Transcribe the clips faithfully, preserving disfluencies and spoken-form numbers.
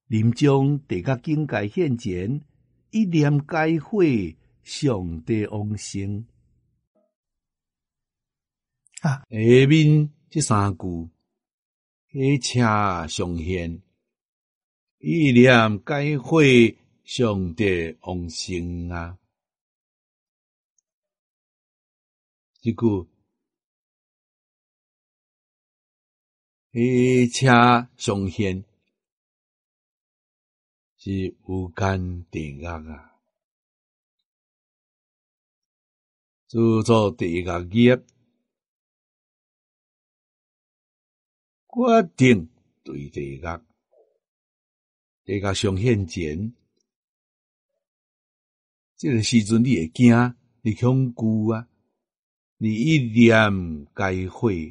临终地甲境界现前，一念解悔，上帝往生。啊，下面这三句，火车上现，一念解悔，上帝往生啊！这句火车上现是无间地狱啊！自作地狱业，决定对地狱。地狱上现前，这个时阵你会惊，你恐惧啊！你一念解悔，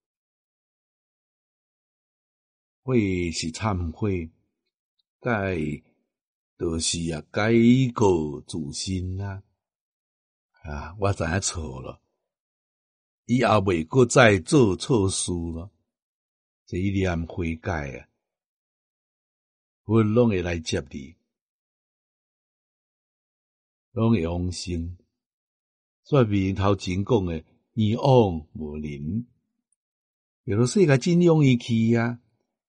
悔是忏悔，解就是啊改过自新啊！啊，我知影错了，以后袂搁再做错事了。这一念悔改啊，我拢会来接你，拢会往生。说明头前讲的冤枉无灵，有了世界真容易去啊！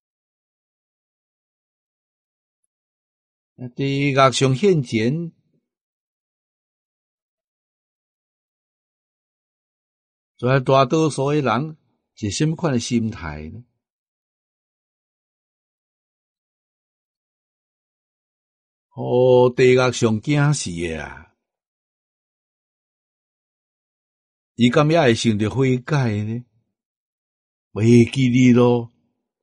地狱上现前，在大多数的人是什么款的心态呢？哦，地狱上惊死的啊！伊敢也会想着悔改呢？袂记你咯，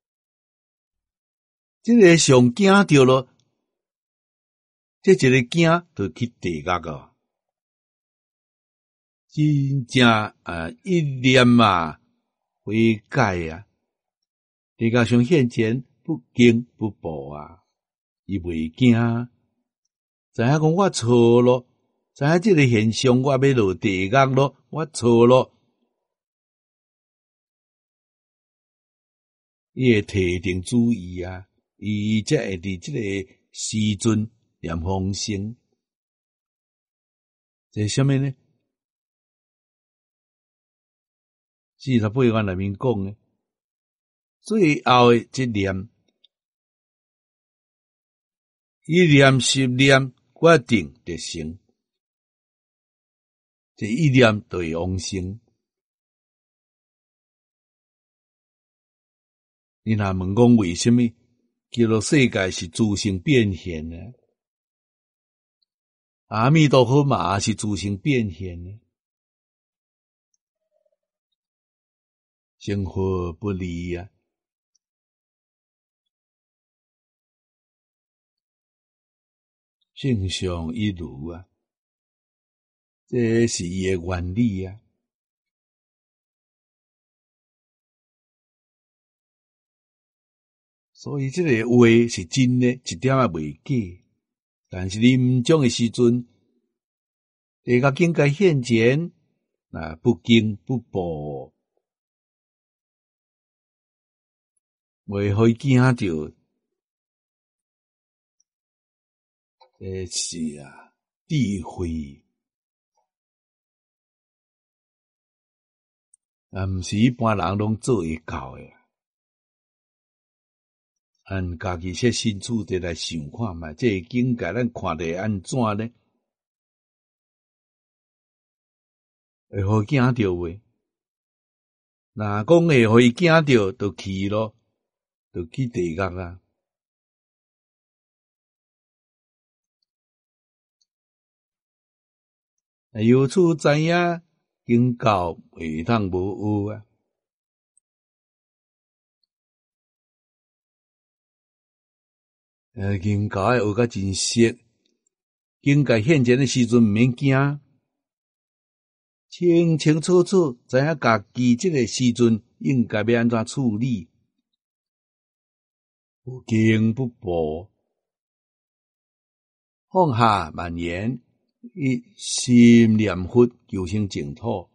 这个上惊着咯，这一个惊就去地狱啊！真正啊，一念啊，悔改啊，地狱上现前不惊不怖啊，伊袂惊，知影讲我错咯。知影这个现象，我要落地狱咯，我错咯。伊会提定主意啊，伊才会伫这个时阵念往生。这是什么呢？四十八愿内面讲的，最后的一念，一念十念决定得成。这一念就会往生。你若问讲为什么叫做世界是自性变现呢？阿弥陀佛嘛也是自性变现呢？生活不离啊，正常一如啊，这是伊的原理啊。所以这个话是真的，一点也袂假。但是临终的时阵，地狱境界现前，那不惊不怖，袂互伊惊着。这是啊，智慧，啊，毋是一般人拢做会到的。按家己设身处地来想看觅，这个境界咱看得安怎呢？会互惊着袂？若讲会互伊惊着，就去咯，就去地狱啊！由此知影，经教袂当无学啊！呃，经教要学甲真熟，境界现前的时阵毋免惊，清清楚楚知影家己这个时阵应该要安怎处理，不惊不怖，放下万言，一心念佛求生净土，